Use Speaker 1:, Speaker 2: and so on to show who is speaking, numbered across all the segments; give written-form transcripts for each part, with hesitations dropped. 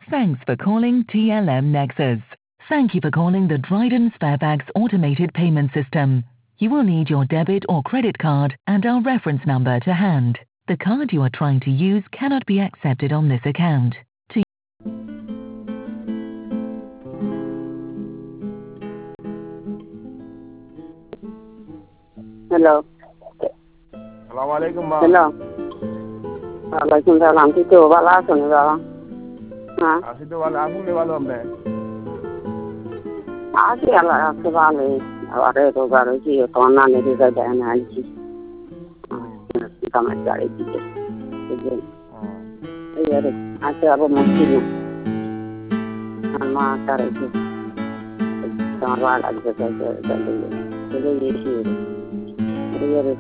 Speaker 1: Thanks for calling TLM Nexus. Thank you for calling the Dryden Sparebags automated payment system. You will need your debit or credit card and our reference number to hand. The card you are trying to use cannot be accepted on this account. To
Speaker 2: Hello.
Speaker 3: Assalamualaikum,
Speaker 2: Hello. Waalaikumsalam. Itu wala asun baba. हाँ
Speaker 3: आसिफ तो वाला आंखों में वाला हमने
Speaker 2: आके अल्लाह आपसे वाले अरे तो गाड़ी की तो ना नहीं कर जाए ना जी समझ गाड़ी की ये आके अब मुश्किल है मां करे जी समझ लग जाए ये ही ये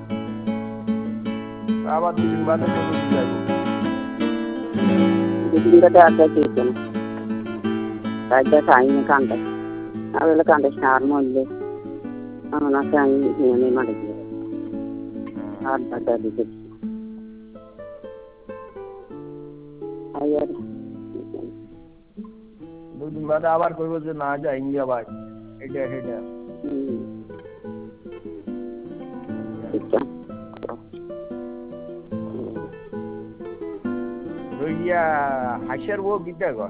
Speaker 3: आवाज़ की दिन बाद में तो जाएगा
Speaker 2: दिन का आता है क्या राजा साईं ने काम कर अवेले काम स्टार मोल्ले ना साईं ने मार दिया और बता दीजिए यार
Speaker 3: दो दिन बाद आवाज़ कोई वजह ना जाएंगे आवाज़ इधर Iya, hasil वो कितना का?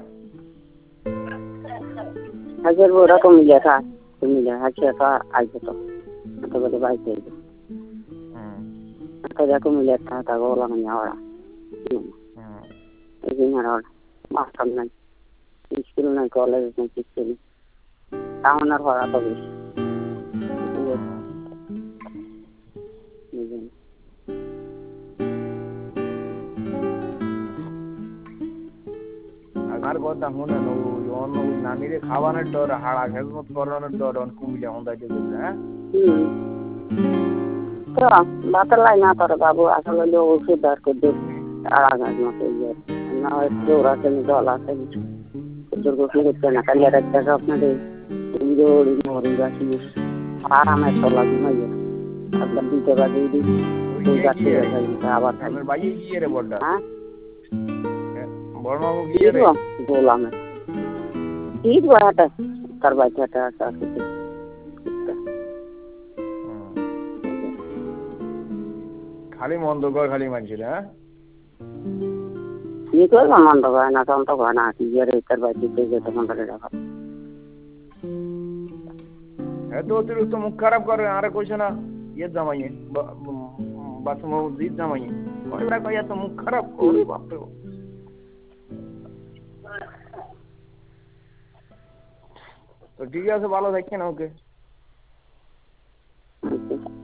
Speaker 2: hasil वो रकम मिला था, मिला hasil का आज तो बड़े भाई थे। तो जाको मिला था वो वाला नहीं आया। लेकिन यार मास्टर ने स्कूल में कॉलेज में किसी टाउनर हो रहा था भी।
Speaker 3: अगर को तंगुना नो यों नो नानी रे खावाना डर हाड़ा है तो कोरोना डर उनको मिला होता है जो है
Speaker 2: तो बात लाई ना तो बाबू असल लोग उसे डर के दूर आड़ा गाड़ी में ये ना जो रास्ते में डॉला से जो को ना कल रखता है अपने दे जो मोरी गाची आराम है तो लगी नहीं है अब लंबी जगह दे दी तो जाती है आवाज है
Speaker 3: मेरे भाई ये रे बोलता
Speaker 2: हां
Speaker 3: बोलना वो ये रे
Speaker 2: बोला मैं ठीक बात है करवा चाहता है
Speaker 3: खाली मन दो खाली मंजिल है
Speaker 2: ये तो मन दो ना तो गाना ये रे करवा चाहते तो मन करे रखा
Speaker 3: है तो तेरे तो मुख खराब कर रहे हैं अरे कुछ ना ये जमाइए बस वो जीत जमाइए कोई ना कोई तो मुख खराब कोई बाप रे तो ठीक है से वाला देखें ना ओके